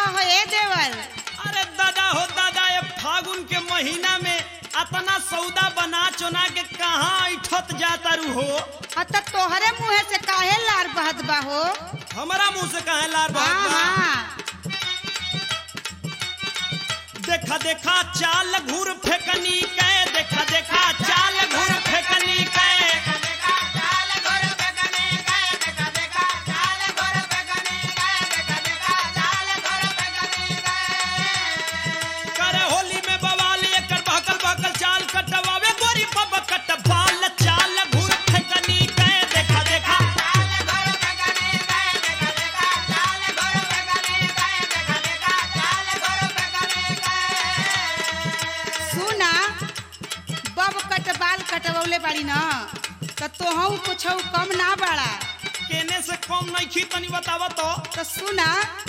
हो ए देवर? अरे दादा हो दादा, ये फागुन के महीना में अपना सौदा बना चुना के कहाँ इठत जाता रू हो? तो तोहरे मुँह से काहे लार बहत बा हो? हमारा मुंह से कहे लार बहत बा? हाँ। देखा देखा चाल घूर फेंकनी के, देखा देखा चाल घूर फेंकनी के, करे होली में बवाल एकर बहकल बहकल चाल कटवावे गोरी पब कट बाल चाल घूर फेंकनी के, देखा देखा सुना बब कट बाल कटवले बाड़ी न तो तोहू कुछ कम ना बाड़ा। केने से कम नहीं खी तनी बतावा तो सुना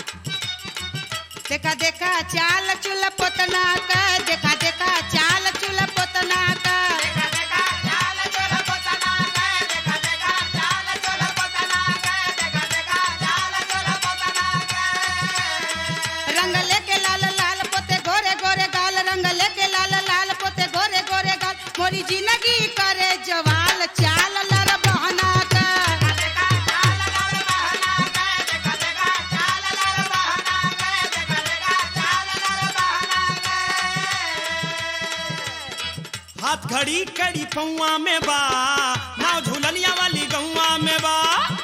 देखा देखा चाल चूल्हा पोतना का, देखा देखा चाल चूल्हा पोतना का, रंग लेके लाल लाल पोते गोरे गोरे गाल, रंग लेके लाल लाल पोते गोरे गोरे गाल, मोरी जिंदगी करे जवाल चाल लर बहना का। हाथ घड़ी कड़ी पौआ में बा, नाव झूलनिया वाली गौआ में बा,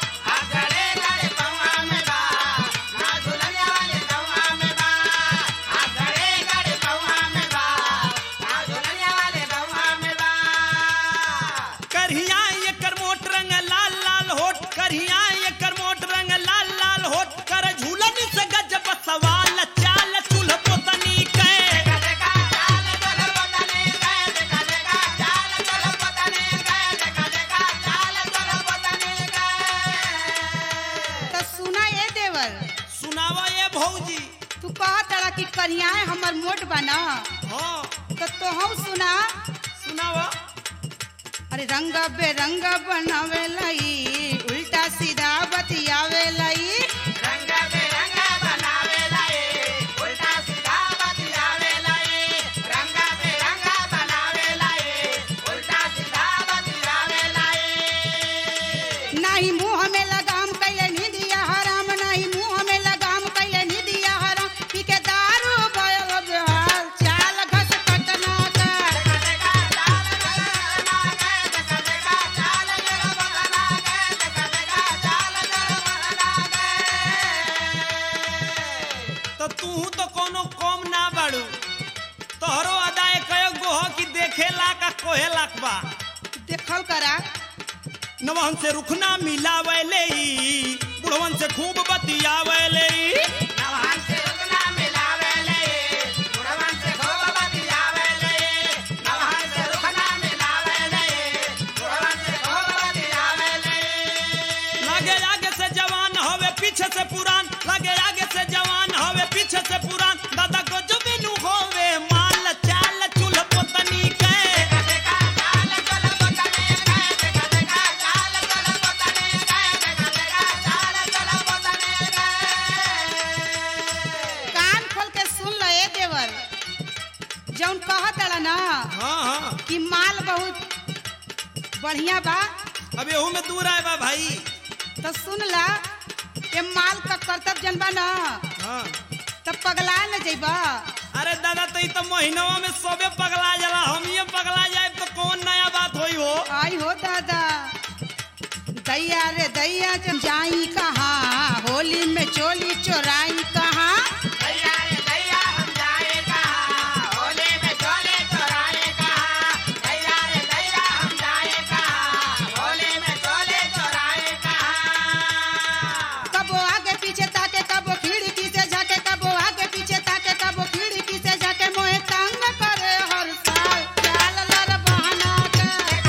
करहिया एकर मोट रंग लाल लाल होठ, करहिया एकर मोट रंग लाल लाल होठ, कर झूलनी से गजब सवाल चाल चूल्ह पोतनी के। तो सुना ये देवर, सुनावा ये भौजी। तू कहा तड़ा कि कन्या हमर मोट बना, हाँ तो तोहू सुना। सुनावा। अरे रंग बेरंग बनावे लाई, उल्टा सीधा बतियावे लाई, नहीं मुंह में लगाम कैले निदिया हराम, नहीं मुंह में लगाम कैले निदिया हराम, पी के दारू भयल बेहाल चाल घस कटना का। तो तू तो कोनो कम ना बाड़ू, तोहरो अदाए कयो गोह की देखे लाख आ कोहे लाख बा। देखल करा नवहन से रुखना मिलावे ले, बुढ़वन से खूब बतियावे ले, लगे आगे से जवान होवे पीछे से पुरान, लगे आगे से जवान होवे पीछे से पुरान, दादा को जो बिनु होवे माल चाल चूल्ह पोतनी के। कान खोल के सुन लो ए देवर, जौन कहत तड़ा ना हाँ हाँ, कि माल बहुत बढ़िया बा, अब एहू में दूर आए बा भाई। तो सुन ला ये माल का कर्तव्य जनबा ना हाँ तब पगला न जइबा। अरे दादा तो महीनवा में सबे पगला जाला, हम ये पगला जाए तो कौन नया बात होई हो? आई हो दादा दैया रे दैया जम जाई कहाँ, होली में चोली चोराई कहाँ, कबो आगे पीछे ताके कबो खिड़की से झाके, कबो आगे पीछे ताके कबो खिड़की से झाके, मोहे तंग करे हर साल चाल लर बहना के।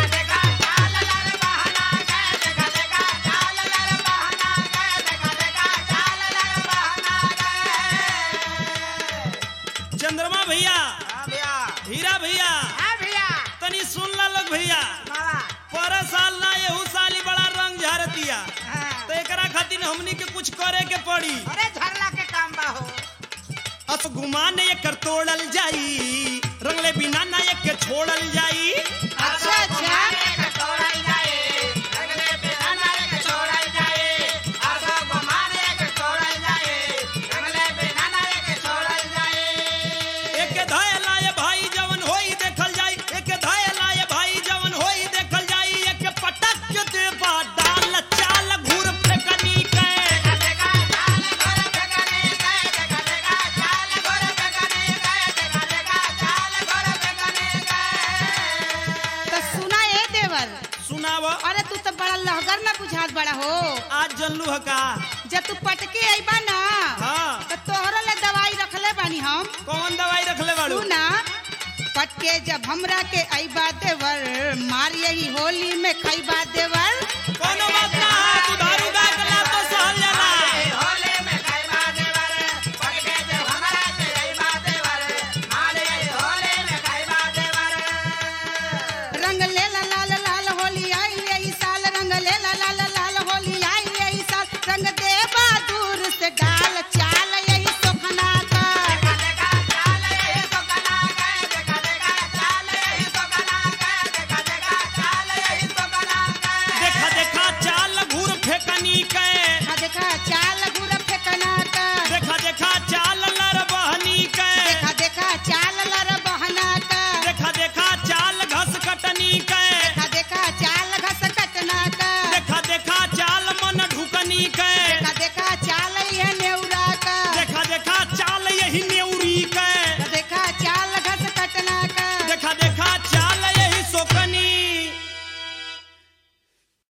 चंद्रमा भैया, हीरा भैया, तनी सुन ला लोग भैया, पर साल ना एहू साली बड़ा रंग झारतिया, तो एकरा खातिर हमनी के कुछ करे के पड़ी। अरे झरला के काम बा हो। अस गुमान एकर तोड़ल जाई रंगले बिना ना एक छोड़ल जाई अच्छा अच्छा एक धयलाए भाई जवन होई देखल जाई एक धयलाए भाई जवन होई देखल जाई एक पटक के देबा डाल चाल घूर फेकनी के तो सुना ए देवर सुनाव अरे तू तो बड़ा लहगर में बुझात बड़ा हो आज जनलू ह का जब तू पटके आईबा ना हाँ तो तोहरा ले दवाई रखले बानी हम कौन दवाई रखले बाड़ू तू ना पटके जब हमरा के आईबा देवर मार यही होली में खैबा देवर